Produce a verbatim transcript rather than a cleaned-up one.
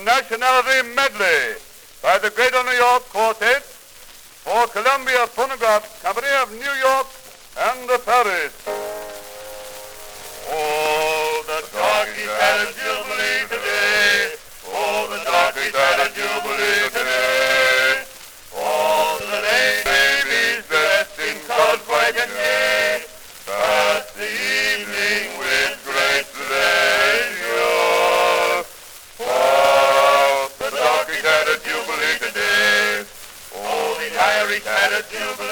Nationality Medley by the Greater New York Quartet for Columbia Phonograph Company of New York and Paris. Oh, the darkies had a jubilee today. Oh, the darkies had a jubilee today. All the ladies dressed in colors bright and gay passed the evening with great pleasure. Oh, the darkies had a jubilee today. Oh, the Irish had a jubilee.